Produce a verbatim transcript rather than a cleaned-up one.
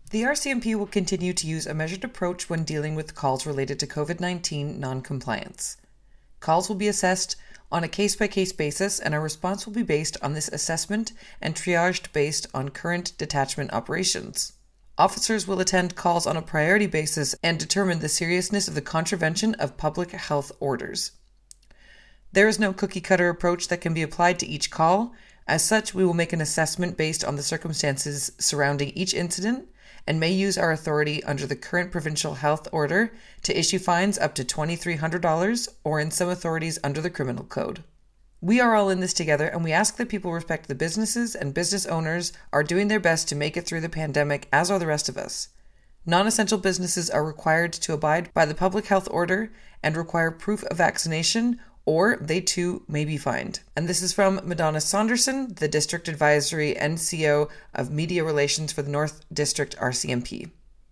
The R C M P will continue to use a measured approach when dealing with calls related to COVID nineteen non-compliance. Calls will be assessed on a case-by-case basis, and our response will be based on this assessment and triaged based on current detachment operations. Officers will attend calls on a priority basis and determine the seriousness of the contravention of public health orders. There is no cookie-cutter approach that can be applied to each call. As such, we will make an assessment based on the circumstances surrounding each incident and may use our authority under the current provincial health order to issue fines up to two thousand three hundred dollars or in some authorities under the criminal code. We are all in this together, and we ask that people respect the businesses and business owners are doing their best to make it through the pandemic, as are the rest of us. Non-essential businesses are required to abide by the public health order and require proof of vaccination, or they too may be fined. And this is from Madonna Saunderson, the District Advisory N C O of Media Relations for the North District R C M P.